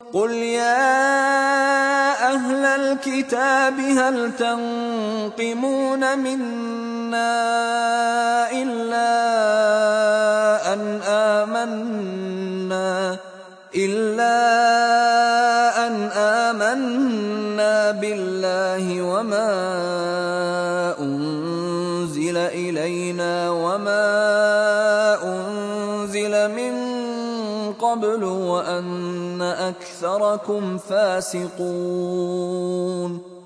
قل يا أهل الكتاب هل تنقمون منا إلا أن آمنا بالله وما أنزل إلينا وما أنزل من قبل وأن أكثركم فاسقون